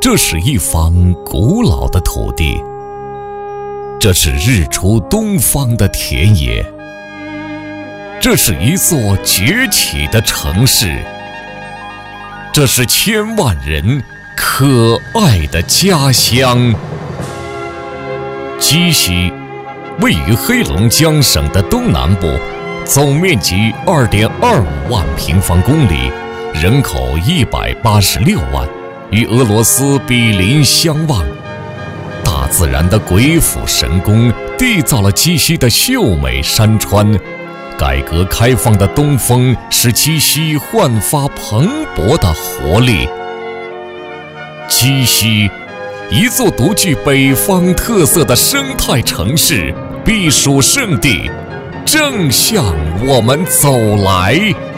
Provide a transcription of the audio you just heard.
这是一方古老的土地，这是日出东方的田野，这是一座崛起的城市，这是千万人可爱的家乡。鸡西位于黑龙江省的东南部，总面积2.25万平方公里，人口186万，与俄罗斯比邻相望。大自然的鬼斧神工缔造了鸡西的秀美山川，改革开放的东风使鸡西焕发蓬勃的活力。鸡西，一座独具北方特色的生态城市、避暑胜地，正向我们走来。